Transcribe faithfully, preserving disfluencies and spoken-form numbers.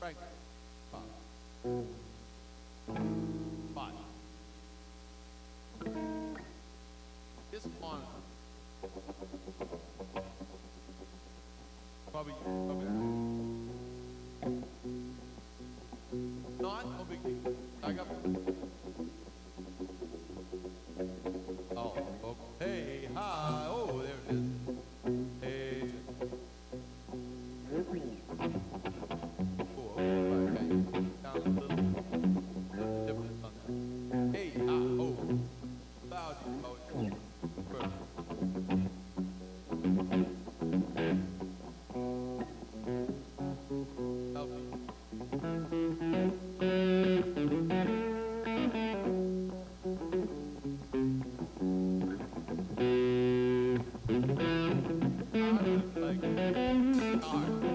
Frank. Bob. Five. This one. Probably, probably not. No big deal. I got. Oh, oh, hey, hi. Oh, there it is. Hey. Oh, okay, okay. Down a little, little difference on that. Hey, hi. Oh, cloudy. Oh, perfect. I would like hard.